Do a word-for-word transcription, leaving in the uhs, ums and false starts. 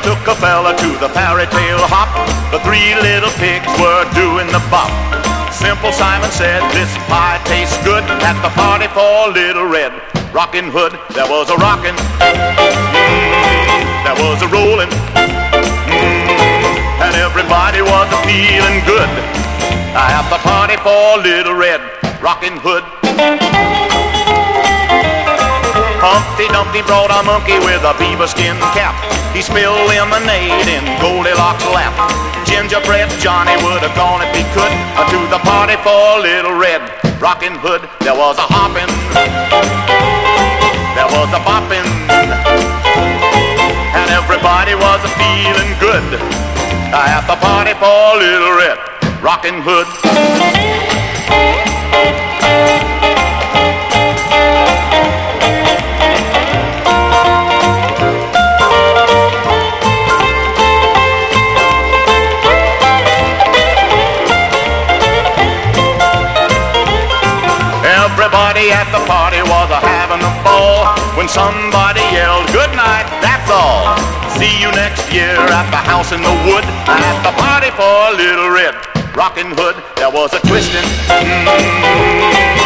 took a fella to the fairy tale hop. The three little pigs were doing the bop. Simple Simon said, this pie tastes good. At the party for Little Red Rockin' Hood, there was a rockin', mm, there was a rollin', mm, and everybody was a feeling good at the party for Little Red Rockin' Hood. Humpty Dumpty brought a monkey with a beaver skin cap. He spilled lemonade in Goldilocks' lap. Gingerbread Johnny would have gone if he could to the party for Little Red Rockin' Hood. There was a hoppin', there was a boppin', and everybody was a feeling good at the party for Little Red Rockin' Hood. Everybody at the party was a having a ball when somebody yelled, good night, that's all. See you next year at the house in the wood, at the party for Little Red Rockin' Hood. There was a twistin', mm,